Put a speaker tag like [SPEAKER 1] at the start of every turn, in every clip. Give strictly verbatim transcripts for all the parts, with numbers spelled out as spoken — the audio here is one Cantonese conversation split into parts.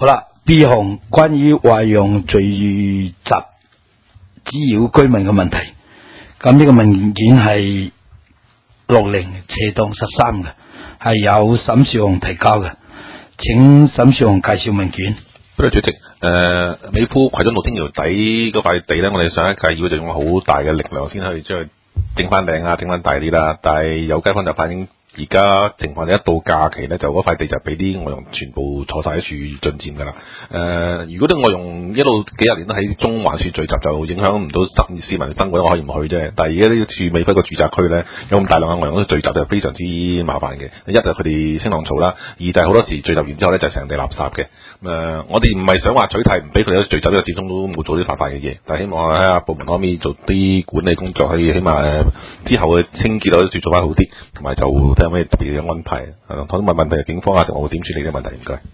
[SPEAKER 1] 好啦 ，B 項關於外傭聚集滋擾居民嘅問題，咁呢個文件係六零斜檔十三嘅，係由沈少雄提交嘅，請沈少雄介紹文件。
[SPEAKER 2] 多謝主席。誒、呃，美孚葵涌路天橋底嗰塊地咧，我哋上一屆議會就用好大嘅力量先可以將佢整翻頂啊，整翻大啲啦。但係有街坊就反映，而家情況一到假期咧，就嗰塊地就俾啲外傭全部坐晒喺處進佔㗎啦。誒、呃，如果啲外傭一路幾十年都喺中環處聚集，就影響唔到市民生活，我可以唔去啫。但係而家呢處美孚個住宅區咧，有咁大量嘅外傭都聚集，就非常之麻煩嘅。一就佢哋聲浪嘈啦，二就係好多時聚集完之後咧，就成地垃圾嘅。誒、呃，我哋唔係想話取締唔俾佢哋聚集，因為始終都冇做啲犯法嘅嘢。但係希望睇下部門可唔可以做啲管理工作，可以起碼、呃、之後嘅清潔都做翻好啲，同埋就睇有咩特別嘅安排。誒，同問問題，警方啊，我會點處理呢個問題？唔該。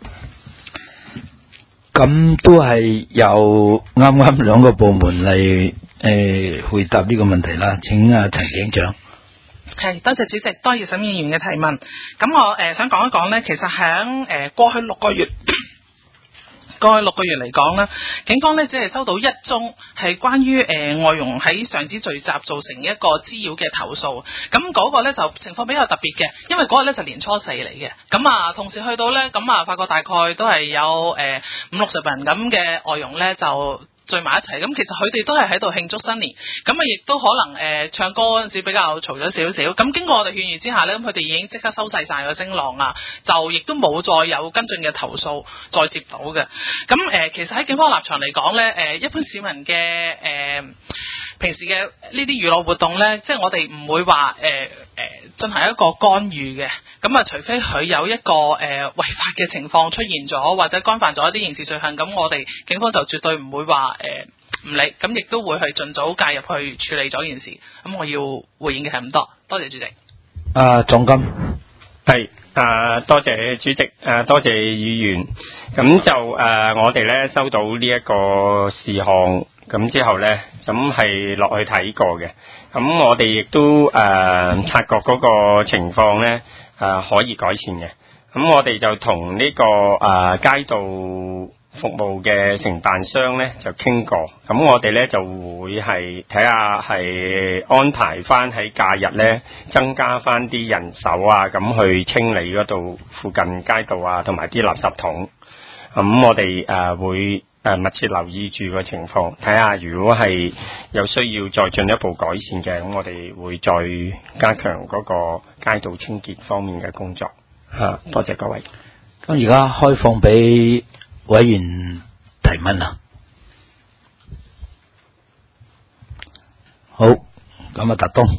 [SPEAKER 1] 咁都係由啱啱兩個部門嚟誒、呃、回答呢個問題啦。請阿陳警長。
[SPEAKER 3] 係，多謝主席，多謝沈議員嘅提問。咁我誒、呃、想講一講咧，其實喺誒、呃、過去六個月。過去六個月嚟講咧，警方咧只係收到一宗係關於誒、呃、外傭喺上址聚集造成一個滋擾嘅投訴。咁嗰個咧就情況比較特別嘅，因為嗰日咧就年初四嚟嘅。咁啊，同時去到咧，咁啊發覺大概都係有誒、呃、五六十人咁嘅外傭咧就聚埋一齊，咁其實佢哋都係喺度慶祝新年，咁啊亦都可能誒、呃、唱歌嗰陣時比較嘈咗少少，咁經過我哋勸喻之下呢，咁佢哋已經即刻收細晒個聲浪啊，就亦都冇再有跟進嘅投訴再接到嘅。咁誒、呃、其實喺警方立場嚟講呢，誒、呃、一般市民嘅誒、呃、平時嘅呢啲娛樂活動呢，即係我哋唔會話誒誒進行一個干預嘅，咁啊除非佢有一個誒、呃、違法嘅情況出現咗，或者干犯咗一啲刑事罪行，咁我哋警方就絕對唔會話誒唔理，咁亦都會去盡早介入去處理咗件事。咁我要回應嘅係咁多，多謝主席。
[SPEAKER 1] 啊，總監
[SPEAKER 4] 係啊，多謝主席，誒、啊、多謝議員。咁就誒、啊、我哋咧收到呢一個事項，咁之後咧咁係落去睇過嘅。咁我哋亦都誒、啊、察覺嗰個情況咧誒可以改善嘅。咁我哋就同呢、這個誒、啊、街道服務嘅承辦商咧就傾過，咁我哋咧就會係睇下係安排翻喺假日咧增加翻啲人手啊，咁去清理嗰度附近街道啊，同埋啲垃圾桶。咁我哋誒、呃、會誒密切留意住個情況，睇下如果係有需要再進一步改善嘅，咁我哋會再加強嗰個街道清潔方面嘅工作。吓、啊，多謝各位。
[SPEAKER 1] 咁而家開放俾委員提問啦。好，咁啊，達東。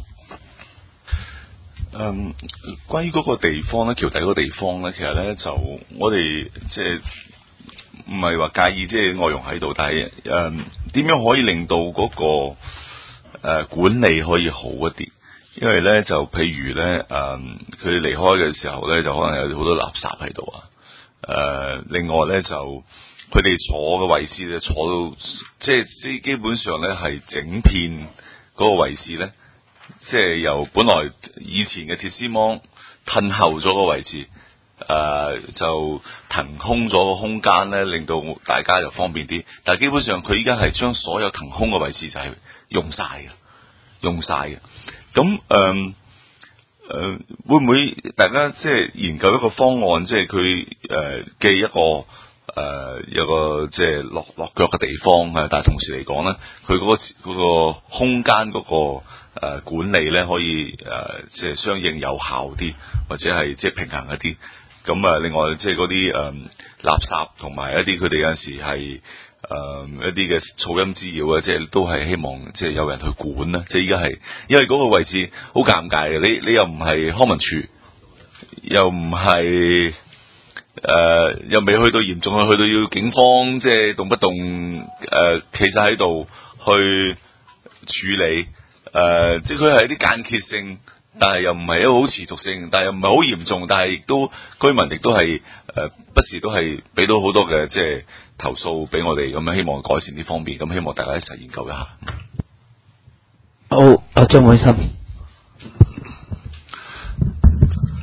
[SPEAKER 5] 嗯，關於嗰個地方咧，橋底嗰個地方咧，其實咧就我哋即係唔係話介意即係外傭喺度，但係誒點樣可以令到嗰、那個誒、呃、管理可以好一啲？因為咧就譬如咧誒佢哋離開嘅時候咧，就可能有好多垃圾喺度啊。誒、呃，另外咧就佢哋坐嘅位置咧，坐到即係基基本上咧係整片嗰個位置咧，即係由本來以前嘅鐵絲網褪後咗個位置，誒、呃、就騰空咗個空間咧，令到大家就方便啲。但係基本上佢依家係將所有騰空嘅位置就係用晒嘅，用晒嘅。咁誒。呃誒、呃，會唔會大家即係研究一個方案，即係佢誒嘅一個誒、呃、有個即係落落腳嘅地方啊？但係同時嚟講咧，佢嗰、嗰個、嗰個空間嗰、嗰個誒、呃、管理咧，可以誒、呃、即係相應有效啲，或者係即係平衡一啲。咁啊，另外即係嗰啲誒垃圾同埋一啲佢哋有陣時係。誒、呃，一啲嘅噪音滋擾啊，即係都係希望即係有人去管啦。即係依家係，因為嗰個位置好尷尬嘅，你你又唔係康文署，又唔係誒，又未去到嚴重，去到要警方即係動不動誒，企晒喺度去處理誒、呃，即係佢係一啲間歇性。但係又唔係一個好持續性，但係又唔係好嚴重，但係亦都居民亦都係誒、呃，不時都係俾到好多嘅即係投訴俾我哋，咁樣希望改善呢方面，咁希望大家一齊研究一下。
[SPEAKER 1] 好，阿張偉森。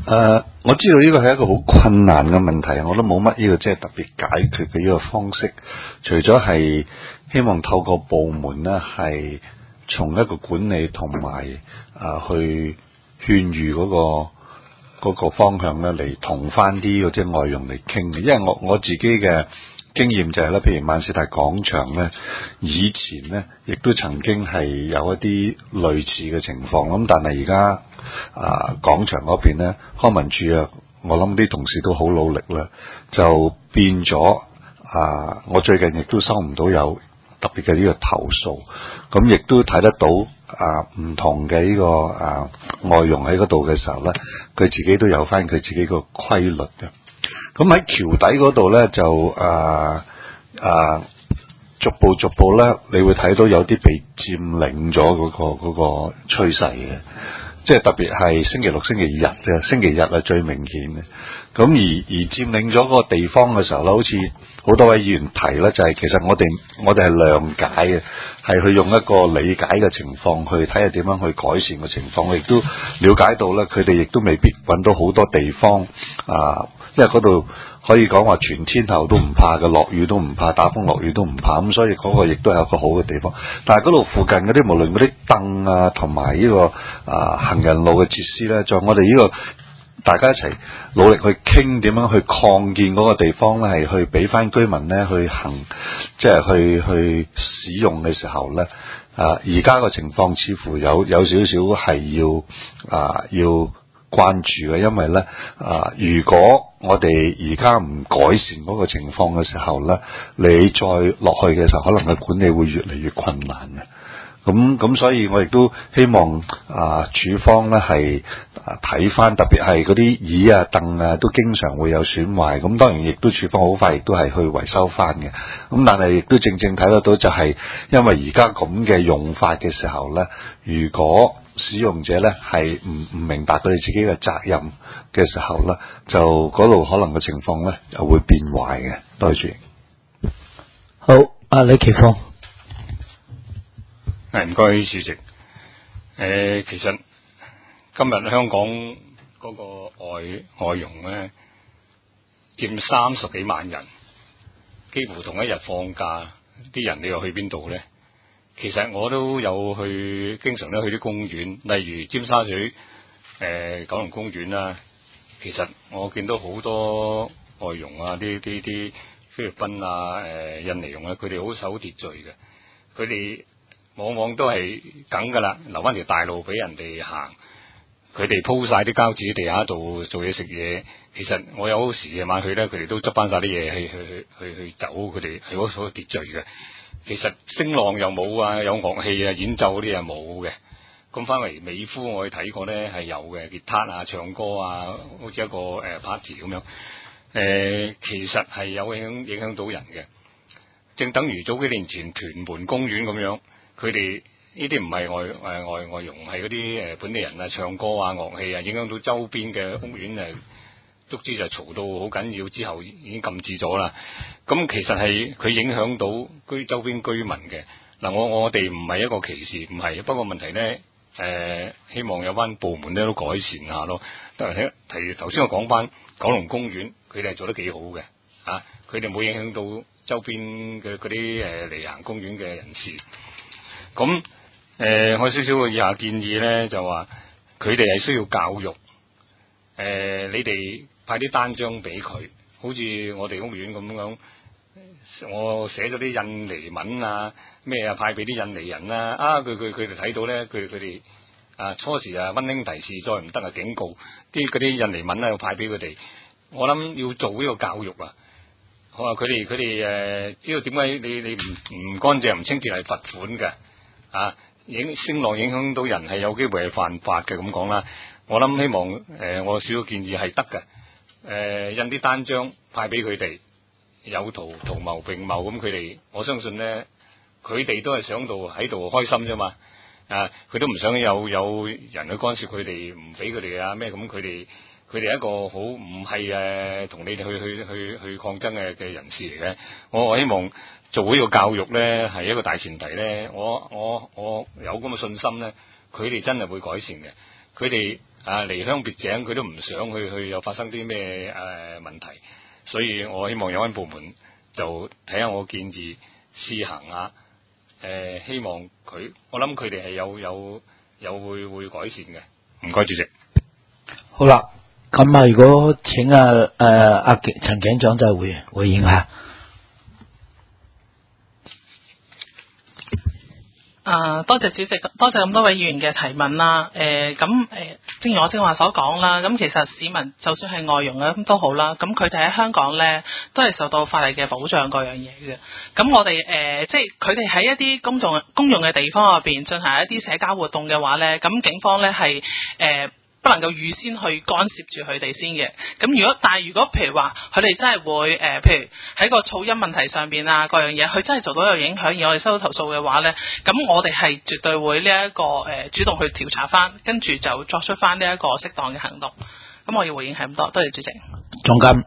[SPEAKER 6] 誒，我知道呢個係一個好困難嘅問題，我都冇乜呢個即係特別解決嘅呢個方式，除咗係希望透過部門呢，係從一個管理同埋啊去勸喻嗰個嗰個方向咧，嚟同翻啲嗰啲外傭嚟傾嘅。因為我我自己嘅經驗就係咧，譬如萬事達廣場咧，以前咧亦都曾經係有一啲類似嘅情況，咁但係而家啊廣場嗰邊咧，康文署啊，我諗啲同事都好努力啦，就變咗啊！我最近亦都收唔到有特別嘅呢個投訴，咁亦都睇得到啊唔同嘅呢個啊外傭喺嗰度嘅時候咧，佢自己都有翻佢自己個規律嘅。咁喺橋底嗰度咧，就啊啊逐步逐步咧，你會睇到有啲被佔領咗嗰個嗰個趨勢嘅，即係特別係星期六、星期日嘅，星期日係最明顯嘅。咁而而佔領咗嗰個地方嘅時候咧，好似好多位議員提咧，就係其實我哋我哋係諒解嘅，係去用一個理解嘅情況去睇下點樣去改善嘅情況。我亦都了解到咧，佢哋亦都未必揾到好多地方啊。因為嗰度可以講話全天候都唔怕嘅，落雨都唔怕，打風落雨都唔怕，咁所以嗰個亦都係一個好嘅地方。但係嗰度附近嗰啲無論嗰啲凳啊，同埋呢個啊行人路嘅設施咧，在我哋呢個大家一齊努力去傾點樣去擴建嗰個地方咧，係去俾翻居民咧去行，即係去去使用嘅時候咧，啊而家個情況似乎有有少少係要啊要關注嘅，因為咧啊，如果我哋而家唔改善嗰個情況嘅時候咧，你再落去嘅時候，可能嘅管理會越嚟越困難嘅。咁咁，所以我亦都希望啊，處方咧係睇翻，特別係嗰啲椅啊、凳啊，都經常會有損壞。咁當然亦都處方好快亦都係去維修翻嘅。咁但係亦都正正睇得到，就係因為而家咁嘅用法嘅時候咧，如果使用者咧係唔唔明白佢哋自己嘅責任嘅時候咧，就嗰度可能嘅情況咧又會變壞嘅。多謝。
[SPEAKER 1] 好，阿李奇峰。
[SPEAKER 4] 係唔該，主席。誒、呃，其實今日香港嗰個外外傭咧，佔三十幾萬人，幾乎同一日放假，啲人你又去邊度咧？其實我都有去，經常都去啲公園，例如尖沙咀誒、呃、九龍公園啦。其實我見到好多外傭啊，啲啲啲菲律賓啊、誒、呃、印尼傭啊，佢哋好守秩序嘅，佢哋往往都係梗噶啦，留翻條大路俾人哋行。佢哋鋪晒啲膠紙地下度做嘢食嘢。其實我有時夜晚去咧，佢哋都執翻晒啲嘢去去去去去走。佢哋係好守秩序嘅。其實聲浪又冇啊，有樂器啊，演奏嗰啲又冇嘅。咁翻嚟美孚我去睇過咧，係有嘅，吉他啊、唱歌啊，好似一個誒、呃、party 咁樣。誒、呃，其實係有影響影響到人嘅。正等於早幾年前屯門公園咁樣。佢哋呢啲唔係外誒外外傭，係嗰啲誒本地人啊，唱歌啊、樂器啊，影響到周邊嘅屋苑誒，足之就嘈到好緊要，之後已經禁止咗啦。咁其實係佢影響到居周邊居民嘅。嗱，我我哋唔係一個歧視，唔係。不過問題咧，誒、呃、希望有班部門咧都改善下咯。但係提頭先我講翻九龍公園，佢哋係做得幾好嘅，啊，佢哋冇影響到周邊嘅嗰啲誒嚟行公園嘅人士。咁誒、呃，我少少嘅以下建議咧，就話佢哋係需要教育。誒、呃，你哋派啲單張俾佢，好似我哋屋苑咁樣，我寫咗啲印尼文啊，咩啊，派俾啲印尼人啊，啊，佢佢佢哋睇到咧，佢佢哋啊初時啊溫馨提示，再唔得啊警告，啲嗰啲印尼文咧要派俾佢哋。我諗要做呢個教育啊，我話佢哋佢哋誒，知道點解你你唔唔乾淨唔清潔係罰款嘅。啊！影聲浪影響到人係有機會係犯法嘅，咁講啦。我諗希望誒、呃，我少少建議係得嘅。誒、呃，印啲單張派俾佢哋，有圖圖謀並謀咁，佢哋我相信咧，佢哋都係想到喺度開心啫嘛。啊，佢都唔想有有人去干涉佢哋，唔俾佢哋啊咩咁。佢哋佢哋係一個好唔係誒同你哋去去去去抗爭嘅嘅人士嚟嘅。我我希望。做呢個教育咧係一個大前提咧，我我我有咁嘅信心咧，佢哋真係會改善嘅。佢哋
[SPEAKER 7] 啊離鄉別井，佢都唔想去去又發生啲咩誒問題，所以我希望有關部門就睇下我建議試行下，誒、呃、希望佢，我諗佢哋係有有有會會改善嘅。唔該，主席。
[SPEAKER 1] 好啦，咁啊，如果請啊誒阿陳警長就回回應下。
[SPEAKER 3] 啊，多謝主席，多謝咁多位議員嘅提問啦。誒，咁誒，正如我正話所講啦，咁其實市民就算係外傭啊，咁都好啦，咁佢哋喺香港咧都係受到法例嘅保障嗰樣嘢嘅。咁我哋誒、呃，即係佢哋喺一啲公眾公用嘅地方入邊進行一啲社交活動嘅話咧，咁警方咧係誒不能夠預先去干涉住佢哋先嘅。咁如果但係如果譬如話佢哋真係會誒、呃，譬如喺個噪音問題上邊啊，各樣嘢佢真係做到有影響，而我哋收到投訴嘅話咧，咁我哋係絕對會呢、這、一個誒、呃、主動去調查翻，跟住就作出翻呢一個適當嘅行動。咁我要回應係咁多，多謝主席。
[SPEAKER 1] 總監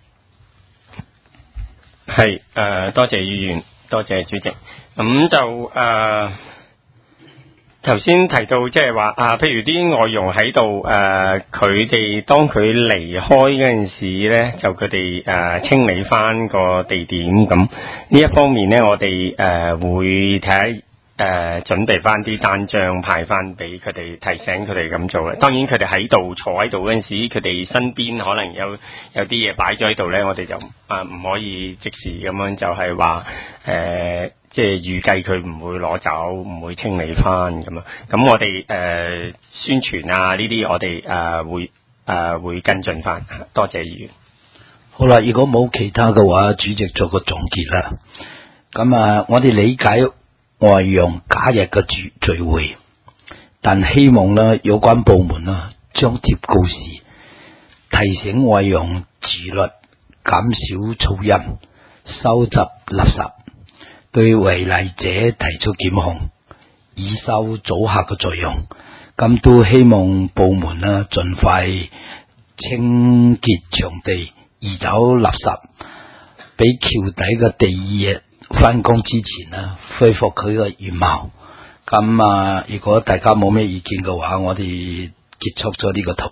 [SPEAKER 4] 係誒、呃，多謝議員，多謝主席。咁就誒。呃頭先提到即係話啊，譬如啲外傭喺度誒，佢哋當佢離開嗰陣時咧，就佢哋誒清理翻個地點咁。呢一方面咧，我哋誒、呃、會睇下誒準備翻啲單張派翻俾佢哋，提醒佢哋咁做嘅。當然佢哋喺度坐喺度嗰陣時，佢哋身邊可能有有啲嘢擺咗喺度咧，我哋就啊唔可以即時咁樣就係話誒。呃即係預計佢唔會攞走，唔會清理翻咁啊！咁我哋誒、呃、宣傳啊呢啲，我哋誒、呃、會誒、呃、會跟進翻。多謝議員。
[SPEAKER 1] 好啦，如果冇其他嘅話，主席做個總結啦。咁啊，我哋理解外傭假日嘅聚聚會，但希望呢有關部門啊張貼告示，提醒外傭自律，減少噪音，收集垃圾。對違例者提出檢控，以收阻嚇嘅作用。咁都希望部門啦，盡快清潔場地，移走垃圾，俾橋底嘅地熱翻工之前啦，恢復佢嘅原貌。咁啊，如果大家冇咩意見嘅話，我哋結束咗呢個討論。